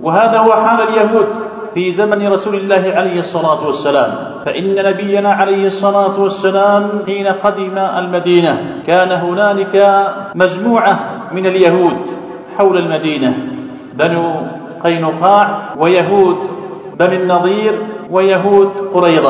وهذا هو حال اليهود في زمن رسول الله عليه الصلاة والسلام. فإن نبينا عليه الصلاة والسلام حين قدم المدينة كان هنالك مجموعة من اليهود حول المدينة، بنو قينقاع ويهود بني النضير ويهود قريظة،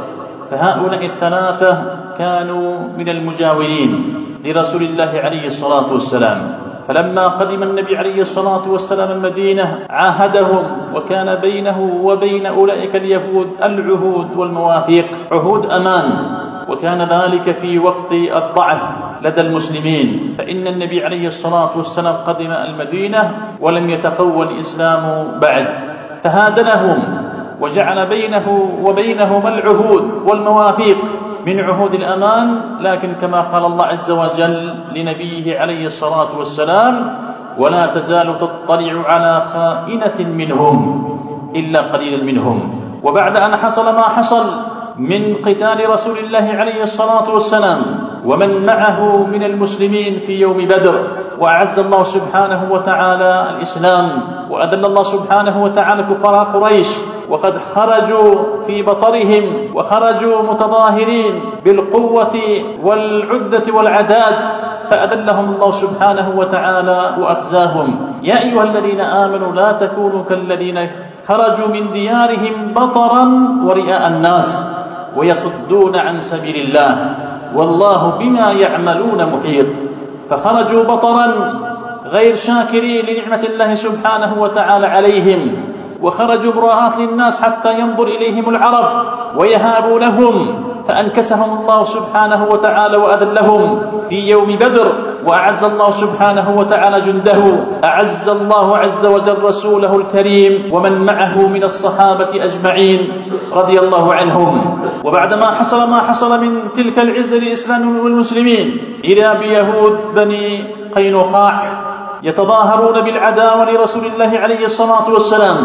فهؤلاء الثلاثة كانوا من المجاورين لرسول الله عليه الصلاة والسلام. فلما قدم النبي عليه الصلاة والسلام المدينة عاهدهم، وكان بينه وبين أولئك اليهود العهود والمواثيق، عهود أمان، وكان ذلك في وقت الضعف لدى المسلمين. فإن النبي عليه الصلاة والسلام قدم المدينة ولم يتقوى الإسلام بعد، فهادنهم وجعل بينه وبينهم العهود والمواثيق من عهود الأمان. لكن كما قال الله عز وجل لنبيه عليه الصلاة والسلام: ولا تزال تطلع على خائنة منهم إلا قليلا منهم. وبعد أن حصل ما حصل من قتال رسول الله عليه الصلاة والسلام ومن معه من المسلمين في يوم بدر، وأعز الله سبحانه وتعالى الإسلام، وأذل الله سبحانه وتعالى كفار قريش، وقد خرجوا في بطرهم وخرجوا متظاهرين بالقوة والعدة والعداد، فأذلهم الله سبحانه وتعالى وأخزاهم. يا أيها الذين آمنوا لا تكونوا كالذين خرجوا من ديارهم بطرا ورئاء الناس ويصدون عن سبيل الله والله بما يعملون محيط. فخرجوا بطرا غير شاكرين لنعمة الله سبحانه وتعالى عليهم، وخرجوا براءات للناس حتى ينظر إليهم العرب ويهابوا لهم، فأنكسهم الله سبحانه وتعالى وأذلهم في يوم بدر. وأعز الله سبحانه وتعالى جنده، أعز الله عز وجل رسوله الكريم ومن معه من الصحابة أجمعين رضي الله عنهم. وبعدما حصل ما حصل من تلك العزة للإسلام والمسلمين، إذا بيهود بني قينقاع يتظاهرون بالعداوة لرسول الله عليه الصلاة والسلام،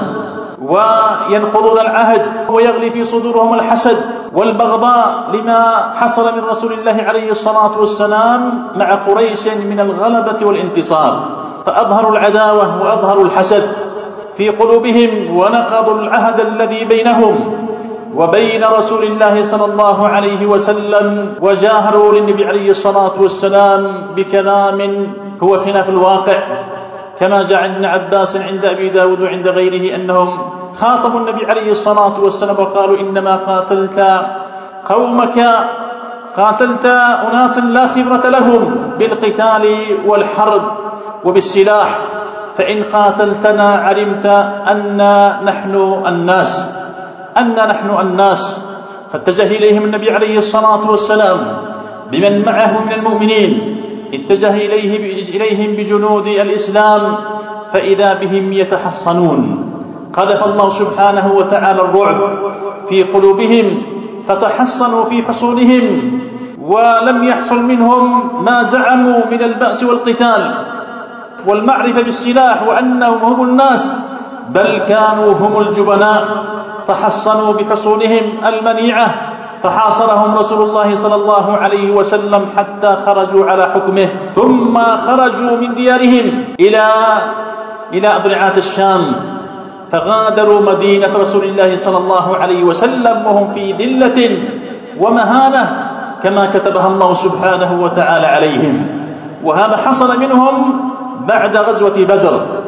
وينقضون العهد، ويغلي في صدورهم الحسد والبغضاء لما حصل من رسول الله عليه الصلاة والسلام مع قريش من الغلبة والانتصار، فأظهروا العداوة وأظهروا الحسد في قلوبهم، ونقضوا العهد الذي بينهم وبين رسول الله صلى الله عليه وسلم، وجاهروا للنبي عليه الصلاة والسلام بكلام هو خلاف الواقع، كما جاء عن ابن عباس عند أبي داود وعند غيره أنهم خاطبوا النبي عليه الصلاة والسلام وقالوا: إنما قاتلت قومك، قاتلت أناس لا خبرة لهم بالقتال والحرب وبالسلاح، فإن قاتلتنا علمت أن نحن الناس. فاتجه إليهم النبي عليه الصلاة والسلام بمن معه من المؤمنين، اتجه إليهم بجنود الإسلام، فإذا بهم يتحصنون. قذف الله سبحانه وتعالى الرعب في قلوبهم، فتحصنوا في حصونهم، ولم يحصل منهم ما زعموا من البأس والقتال والمعرفة بالسلاح وأنهم هم الناس، بل كانوا هم الجبناء. تحصنوا بحصونهم المنيعة، فحاصرهم رسول الله صلى الله عليه وسلم حتى خرجوا على حكمه، ثم خرجوا من ديارهم إلى أضلعات الشام، فغادروا مدينة رسول الله صلى الله عليه وسلم وهم في ذلة ومهانة كما كتبها الله سبحانه وتعالى عليهم. وهذا حصل منهم بعد غزوة بدر،